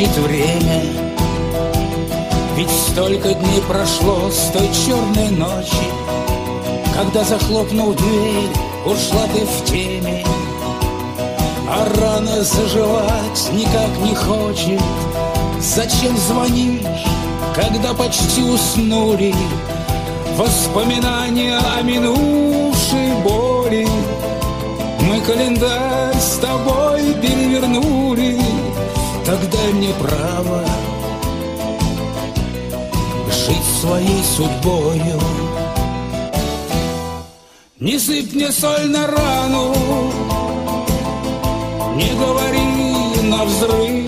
тащит время. Ведь столько дней прошло с той черной ночи, когда, захлопнул дверь, ушла ты в теме. А рана заживать никак не хочет. Зачем звонишь, когда почти уснули? Воспоминания о минувшей боли. Мы календарь с тобой перевернули. Так дай мне право жить своей судьбою. Не сыпь мне соль на рану, не говори навзрыд.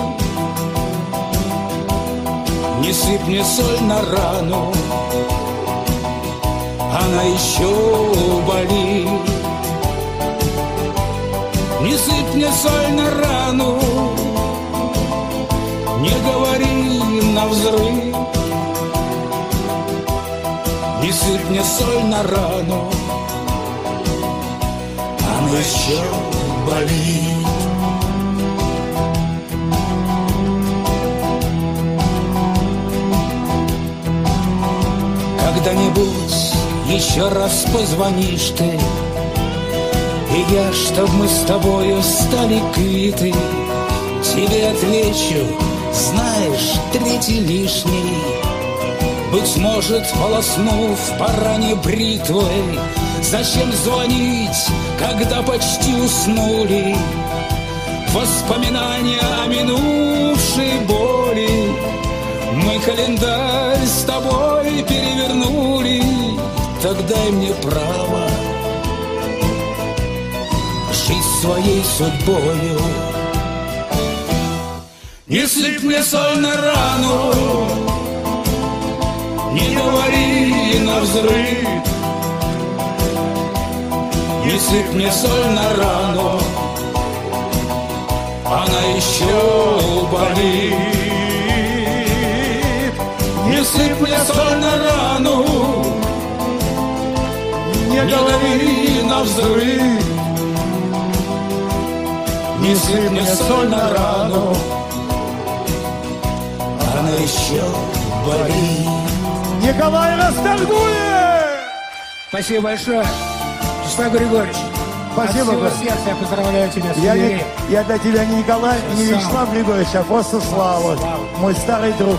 Не сыпь мне соль на рану, она еще болит. Не сыпь мне соль на рану, не говори навзрыд. Не сыпь мне соль на рану, она еще болит. Когда-нибудь еще раз позвонишь ты, и я, чтоб мы с тобою стали квиты, тебе отвечу, знаешь, третий лишний. Быть может, полоснув по ране бритвой. Зачем звонить, когда почти уснули? Воспоминания о минувшей боли. Мы календарь с тобой перевернули. Так дай мне право жить своей судьбою. Не сыпь мне соль на рану, не говори навзрыд. Не сыпь мне соль на рану, она еще болит. Не сыпь мне соль на рану, не говори навзрыд. Не сыпь мне соль на рану, она еще болит. Николай Расторгуев! Спасибо большое. Вячеслав Григорьевич, спасибо, от всего сердца я поздравляю тебя с юбилеем. Я для тебя не Николай, не Вячеслав Григорьевич, а просто Слава, мой старый друг.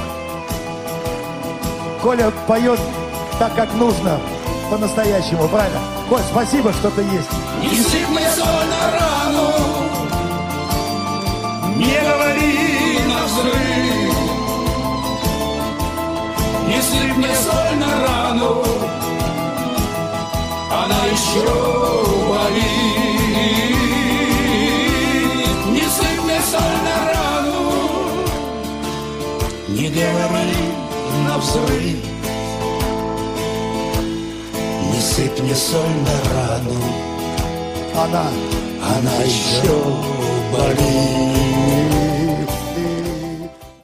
Коля поет так, как нужно, по-настоящему, правильно? Коль, спасибо, что ты есть. Не сыпь мне соль на рану, не говори навзрыд. Не сыпь мне соль на рану, она еще болит. Не сыпь мне соль на рану, не говори навзрыд. Не сыпь мне соль на рану, Она еще болит.